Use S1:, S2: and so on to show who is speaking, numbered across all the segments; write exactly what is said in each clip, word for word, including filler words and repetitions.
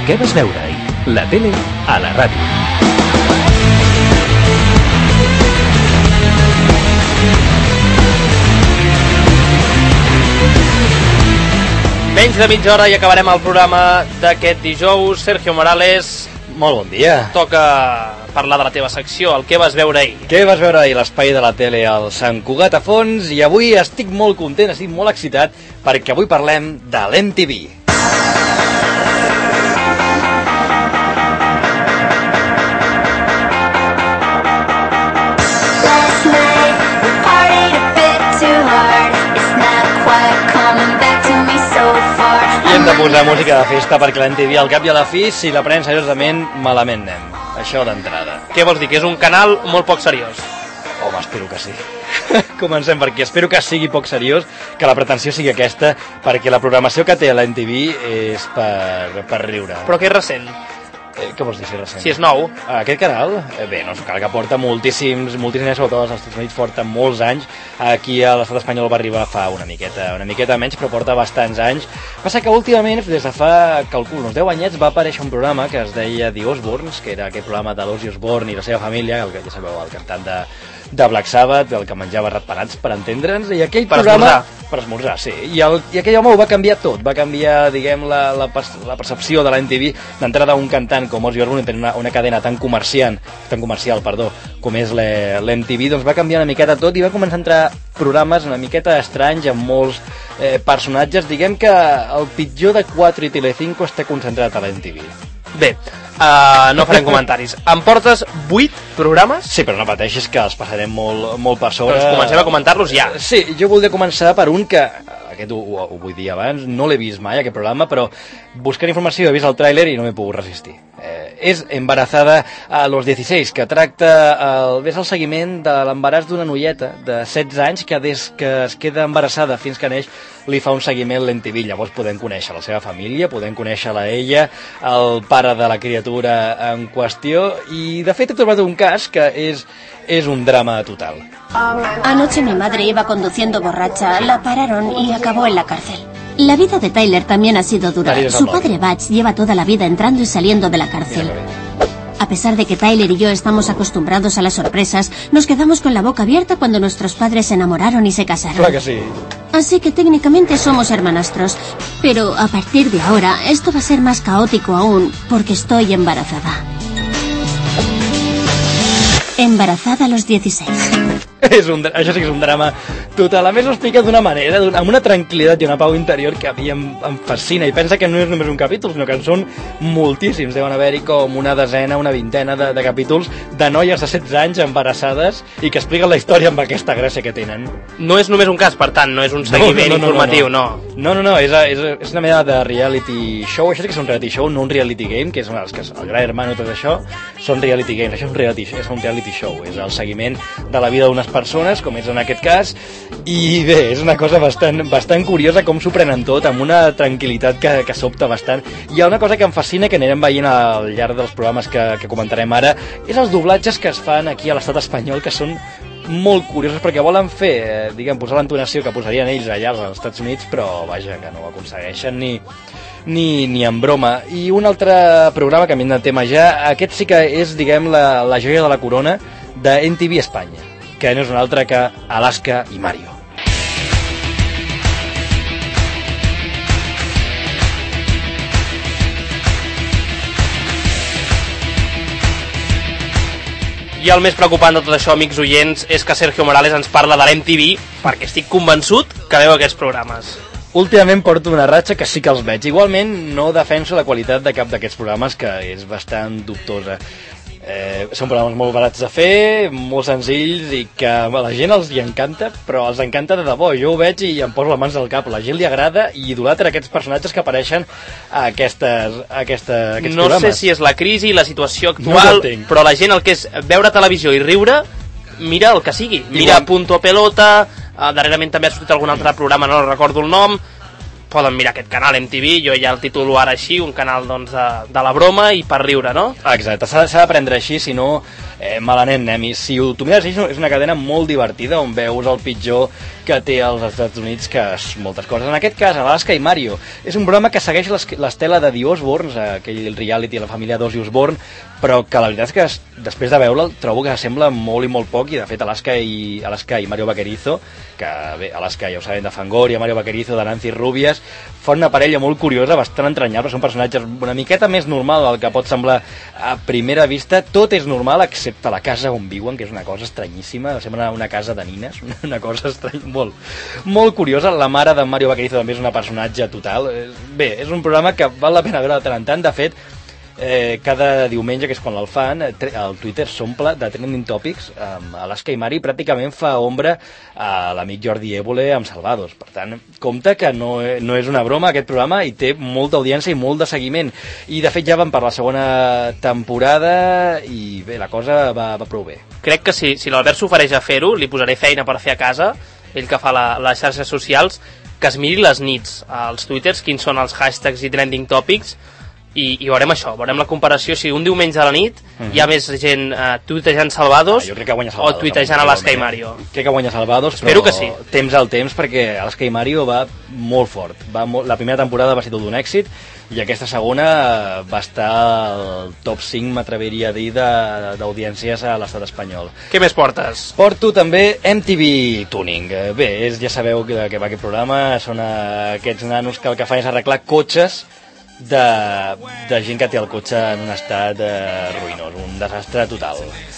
S1: Què vas veure ahir? La tele a la ràdio.
S2: Menys de mitja hora i acabarem el programa d'aquest dijous. Sergio Morales,
S3: molt bon dia.
S2: Toca parlar de la teva secció, el Què vas veure ahir.
S3: Què vas veure ahir? L'espai de la tele al Sant Cugat a fons, i avui estic molt content, estic molt excitat, perquè avui parlem de l'M T V. Hem de posar música de festa perquè l'M T V al cap i a la fi, si la prenen seriosament, malament anem. Això d'entrada.
S2: Què vols dir? Que és un canal molt poc seriós?
S3: Home, espero que sí. Comencem per aquí. Espero que sigui poc seriós, que la pretensió sigui aquesta, perquè la programació que té l'M T V és per, per riure.
S2: Però que és recent.
S3: Eh, què vols dir si és recent?
S2: Si és nou.
S3: Aquest canal? Eh, bé, no és un canal que porta moltíssims, moltíssims anys, sobretot als Estats Units, porta molts anys. Aquí a l'estat espanyol va arribar fa una miqueta, una miqueta menys, però porta bastants anys. Passa que últimament, des de fa, calculo, uns deu anyets, va aparèixer un programa que es deia The Osbournes, que era aquest programa de l'Ozzy Osbourne i la seva família, el que ja sabeu, el cantant de, de Black Sabbath, el que menjava ratpenats, per entendre'ns, i aquell
S2: per
S3: programa...
S2: Esmorzar.
S3: Per esmorzar, sí. I, el, I aquell home ho va canviar tot, va canviar, diguem, la, la, la percepció de l'M T V, d'entrada d'un cantant com Ozzy Osbourne, tenir una, una cadena tan comercial, tan comercial, perdó, com és l'M T V, doncs va canviar una miqueta tot i va començar a entrar programes una miqueta estranys amb molts eh, personatges. Diguem que el pitjor de quatre i Telecinco està concentrat a l'M T V.
S2: Bé, uh, no farem comentaris. Em portes vuit programes?
S3: Sí, però no pateixis, que els passarem molt, molt per sobre.
S2: Doncs comencem a comentar-los ja.
S3: Sí, jo voldria començar per un que, aquest ho, ho, ho vull dir abans, no l'he vist mai, aquest programa, però buscant informació he vist el tràiler i no m'he pogut resistir. Eh, és Embarazada a los dieciséis, que tracta el, és el seguiment de l'embaràs d'una noieta de setze anys que des que es queda embarassada fins que neix li fa un seguiment l'M T V. Llavors podem conèixer la seva família, podem conèixer-la a ella, el pare de la criatura en qüestió, i de fet he trobat un cas que és, és un drama total.
S4: Anoche mi madre iba conduciendo borracha, la pararon y acabó en la cárcel. La vida de Tyler también ha sido dura. Su padre Butch lleva toda la vida entrando y saliendo de la cárcel. A pesar de que Tyler y yo estamos acostumbrados a las sorpresas, nos quedamos con la boca abierta cuando nuestros padres se enamoraron y se casaron.
S3: Claro que sí.
S4: Así que técnicamente somos hermanastros. Pero a partir de ahora, esto va a ser más caótico aún, porque estoy embarazada. Embarazada a los dieciséis.
S3: És un, això sí que és un drama total. A més ho explica d'una manera, amb una tranquil·litat i una pau interior que a mi em, em fascina. I pensa que no és només un capítol, sinó que en són moltíssims. Deuen haver-hi com una desena, una vintena de, de capítols de noies de setze anys embarassades i que expliquen la història amb aquesta gràcia que tenen.
S2: No és només un cas, per tant, no és un seguiment no, no, no, informatiu, no.
S3: No, no, no, no és, és, és una mena de reality show. Això sí que és un reality show, no un reality game, que és una, que el Gran Hermano i tot això, són reality games. Això és un reality, és un reality show, és el seguiment de la vida d'unes persones, com és en aquest cas, i bé, és una cosa bastant, bastant curiosa com s'ho prenen tot, amb una tranquil·litat que, que sobta bastant. Hi ha una cosa que em fascina, que anirem veient al llarg dels programes que, que comentarem ara, és els doblatges que es fan aquí a l'estat espanyol, que són molt curiosos, perquè volen fer, eh, diguem, posar l'entonació que posarien ells allà als Estats Units, però vaja, que no ho aconsegueixen ni, ni, ni en broma. I un altre programa, canviant de tema ja, aquest sí que és, diguem, la, la joia de la corona de M T V Espanya, que no és un altre que Alaska i Mario.
S2: I el més preocupant de tot això, amics oients, és que Sergio Morales ens parla de l'M T V, perquè estic convençut que veu aquests programes.
S3: Últimament porto una ratxa que sí que els veig. Igualment no defenso la qualitat de cap d'aquests programes, que és bastant dubtosa. Eh, són programes molt barats de fer, molt senzills i que a la gent els hi encanta, però els encanta de debò. Jo ho veig i em poso les mans al cap. La gent li agrada i idolatra aquests personatges que apareixen a, aquestes, a aquesta, aquests
S2: no
S3: programes.
S2: No sé si és la crisi, la situació actual, no però la gent el que és veure televisió i riure, mira el que sigui. Mira Igual. Punto Pelota, uh, darrerament també ha sortit algun altre programa, no recordo el nom. poden mirar aquest canal M T V, jo ja el titulo ara així, un canal doncs, de, de la broma i per riure, no?
S3: Exacte, s'ha de prendre així, si no, eh, mal anem, anem. I si tu mires així, és una cadena molt divertida, on veus el pitjor que té als Estats Units, que és moltes coses. En aquest cas, Alaska i Mario, és un programa que segueix l'estela de The Osbournes, aquell reality de la família d'Ozzy Osbourne, però que la veritat és que després de veure'l trobo que sembla molt i molt poc, i de fet Alaska i, Alaska i Mario Vaquerizo, que bé, Alaska ja ho sabem de Fangoria, Mario Vaquerizo de Nancy Rubias, fan una parella molt curiosa, bastant entranyable, són personatges una miqueta més normal del que pot semblar a primera vista. Tot és normal excepte la casa on viuen, que és una cosa estranyíssima, sembla una casa de nines, una cosa estrany, molt, molt curiosa. La mare de Mario Vaquerizo també és una personatge total. Bé, és un programa que val la pena veure de tant en tant. De fet, Eh, cada diumenge, que és quan el fan, el Twitter s'omple de trending topics amb Alaska i Mari, pràcticament fa ombra a l'amic Jordi Évole amb Salvados. Per tant, compte que no, no és una broma aquest programa, i té molta audiència i molt de seguiment, i de fet ja van per la segona temporada i bé, la cosa va, va prou bé.
S2: Crec que si, si l'Albert s'ofereix a fer-ho, li posaré feina per fer a casa, ell que fa la, les xarxes socials, que es miri les nits als twitters quins són els hashtags i trending topics, I, i veurem això, veurem la comparació, si un diumenge a la nit mm-hmm. hi ha més gent uh, tuitejant Salvados,
S3: ah, Salvados o
S2: tuitejant Alaska i Mario.
S3: Crec que guanya Salvados,
S2: Espero
S3: però
S2: que sí.
S3: Temps al temps, perquè Alaska i Mario va molt fort. Va molt... La primera temporada va ser tot un èxit, i aquesta segona va estar al top cinc, m'atreviria a dir, d'audiències a l'estat espanyol.
S2: Què més portes?
S3: Porto també M T V Tuning. Bé, és, ja sabeu que, que va aquest programa, són aquests nanos que el que fan és arreglar cotxes de, de gent que té el cotxe en un estat eh, ruïnós, un desastre total.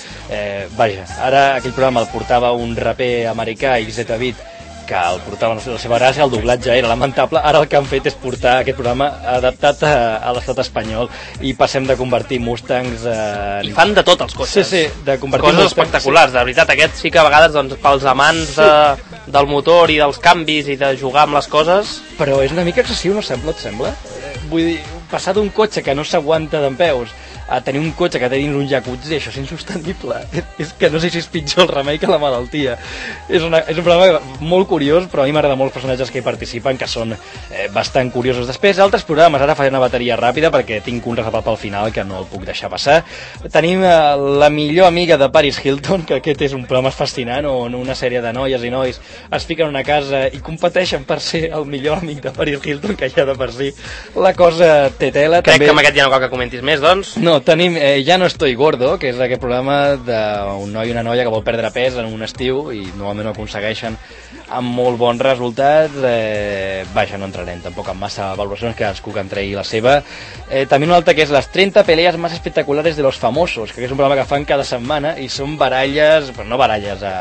S3: Eh, vaja, ara aquell programa el portava un raper americà, X Z Beat, que el portava la seva gràcia, el doblatge era lamentable. Ara el que han fet és portar aquest programa adaptat a, a l'estat espanyol, i passem de convertir Mustangs en...
S2: I fan de tot els cotxes.
S3: Sí, sí, de convertir
S2: coses
S3: Mustangs,
S2: espectaculars, sí. De veritat, aquest sí que a vegades doncs, pels amants sí. de, del motor i dels canvis i de jugar amb les coses...
S3: Però és una mica excessiu, no sembla, et sembla? Vull dir, passar d'un cotxe que no s'aguanta dempeus a tenir un cotxe que té dins un jacuzzi, això és insostenible. És que no sé si és pitjor el remei que la malaltia. És, una, és un programa molt curiós, però a mi m'agrada molt els personatges que hi participen, que són eh, bastant curiosos. Després, altres programes, ara faré una bateria ràpida perquè tinc un reservat pel final que no el puc deixar passar. Tenim eh, la millor amiga de Paris Hilton, que aquest és un programa fascinant, on una sèrie de noies i nois es fiquen en una casa i competeixen per ser el millor amic de Paris Hilton, que ja de per si la cosa té tela.
S2: Crec
S3: també...
S2: que amb aquest ja no cal que comentis més, doncs.
S3: No, tenim eh, Ja no estoy gordo, que és aquest programa d'un noi i una noia que vol perdre pes en un estiu i normalment ho aconsegueixen amb molt bons resultats. Eh, vaja, no entrarem tampoc en massa valoracions, que cadascú que en tregui la seva. Eh, també una altra que és les trenta peleas más espectaculares de los famosos, que és un programa que fan cada setmana i són baralles, però no baralles a...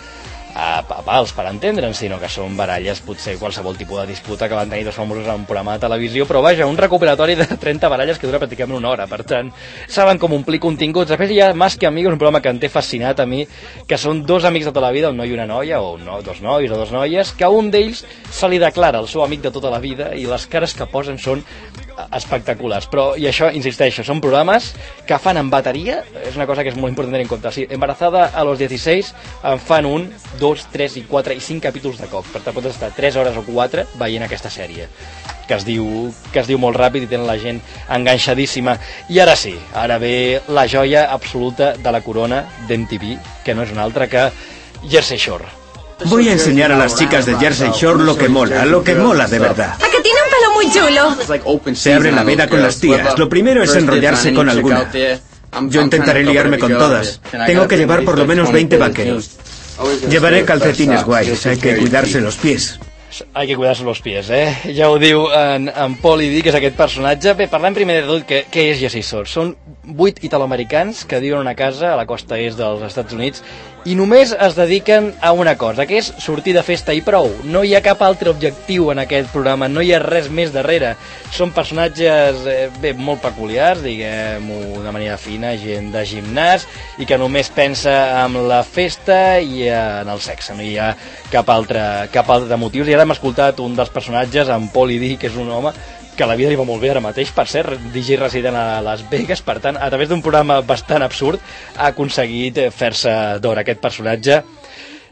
S3: a pals, per entendre'n, sinó que són baralles, potser qualsevol tipus de disputa que van tenir dos famosos en un programa de televisió, però vaja, un recuperatori de trenta baralles que dura pràcticament una hora, per tant, saben com omplir continguts. Després hi ha Más que Amigos, un programa que em té fascinat a mi, que són dos amics de tota la vida, un noi i una noia, o no, dos nois o dos noies, que a un d'ells se li declara el seu amic de tota la vida, i les cares que posen són espectaculars. Però, i això, insisteixo, són programes que fan en bateria, és una cosa que és molt important tenir en compte. O sigui, Embarazada a los dieciséis en fan un, dos, tres i quatre i cinc capítols de cop. Per tant, pots estar tres hores o quatre veient aquesta sèrie, que es diu, que es diu molt ràpid i tenen la gent enganxadíssima. I ara sí, ara ve la joia absoluta de la corona d'M T V, que no és una altra que Jersey Shore.
S5: Voy a enseñar a las chicas de Jersey Shore lo que mola, lo que mola de verdad.
S6: ¿A que tiene un pelo muy chulo?
S5: Se abre la veda con las tías. Lo primero es enrollarse con alguna. Yo intentaré liarme con todas. Tengo que llevar por lo menos veinte vaqueros. Llevaré calcetines guays, hay que cuidarse los pies.
S3: Hay que cuidar-se los pies, eh? Ja ho diu en, en Pauly D, que és aquest personatge. Bé, parlem primer de tot, què, què és Jersey Shore? Són vuit italoamericans que viuen en una casa a la costa est dels Estats Units i només es dediquen a una cosa, que és sortir de festa i prou. No hi ha cap altre objectiu en aquest programa, no hi ha res més darrere. Són personatges eh, bé, molt peculiars, diguem-ho de manera fina, gent de gimnàs, i que només pensa en la festa i en el sexe. No hi ha cap altre, cap altre motiu. I ara hem escoltat un dels personatges, en Pauly D, que és un home que la vida li va molt bé ara mateix, per ser D J resident a Las Vegas, per tant, a través d'un programa bastant absurd, ha aconseguit fer-se d'or aquest personatge.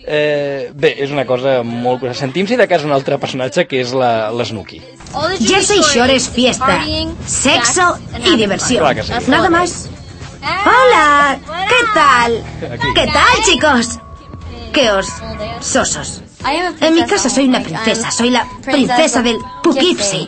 S3: Eh, bé, és una cosa molt curiosa. Sentim si de cas un altre personatge que és la, la Snooki.
S7: Jersey Shore es fiesta, sexo y diversión.
S3: Claro que sí.
S7: Nada más. Hola, ¿qué tal? ¿Qué tal, chicos? ¿Qué os sosos? En mi casa soy una princesa, soy la princesa del Poughkeepsie.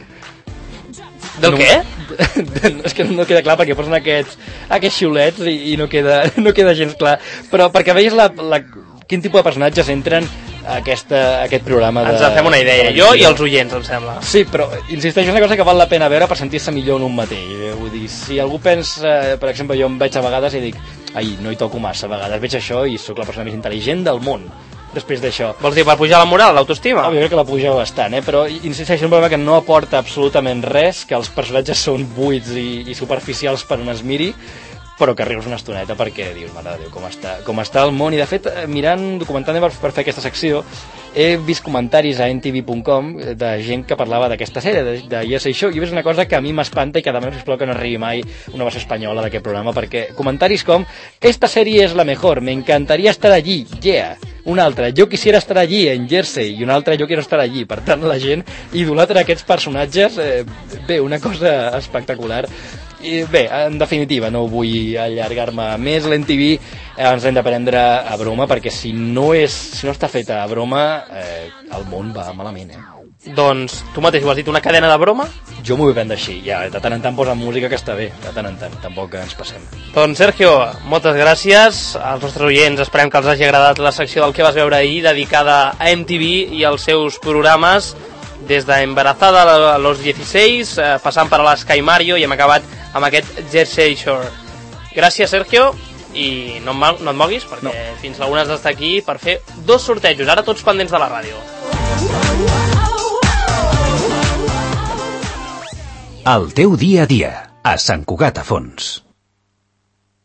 S2: Del què?
S3: És que no queda clar perquè posen aquests, aquests xiulets i, i no, queda, no queda gens clar. Però perquè veus la, la, quin tipus de personatges entren a aquesta, aquest programa de...
S2: Ens en fem una idea, jo i els oients, em sembla.
S3: Sí, però insisteixo, és una cosa que val la pena veure per sentir-se millor en un mateix. Vull dir, si algú pensa, per exemple, jo em veig a vegades i dic ai, no hi toco massa, a vegades veig això i sóc la persona més intel·ligent del món. Després d'això.
S2: Vols dir per pujar la moral, l'autoestima?
S3: Oh, jo crec que la puja bastant, eh? Però insisteixo, és un programa que no aporta absolutament res, que els personatges són buits i, i superficials per on es miri, però que rius una estoneta perquè dius, mare de Déu, com està, com està el món. I de fet, mirant, documentant per, per fer aquesta secció, he vist comentaris a N T V punt com de gent que parlava d'aquesta sèrie, de, de Jersey Shore, i és una cosa que a mi m'espanta i que demano, sisplau, que no arribi mai una versió espanyola d'aquest programa, perquè comentaris com esta serie es la mejor, me encantaría estar allí, yeah. Un altre, jo quisiera estar allí en Jersey, i un altre, jo quiero estar allí. Per tant, la gent idolatra aquests personatges, eh, bé, una cosa espectacular. I bé, en definitiva, no vull allargar-me més. L'N T V eh, ens hem de prendre a broma, perquè si no, és, si no està feta a broma, eh, el món va malament, eh?
S2: Doncs tu mateix ho has dit, una cadena de broma?
S3: Jo m'ho vull prendre així, ja, de tant en tant posen música que està bé, de tant en tant, tampoc ens passem.
S2: Doncs Sergio, moltes gràcies als nostres oients, esperem que els hagi agradat la secció del que vas veure ahir, dedicada a M T V i als seus programes, des d'Embarazada a los dieciséis, eh, passant per a l'Sky Mario i hem acabat amb aquest Jersey Shore. Gràcies, Sergio, i no, no et moguis, perquè no. Fins a l'una has d'estar aquí per fer dos sortejos, ara tots pendents de la ràdio.
S1: El teu dia a dia, a Sant Cugat a Fons.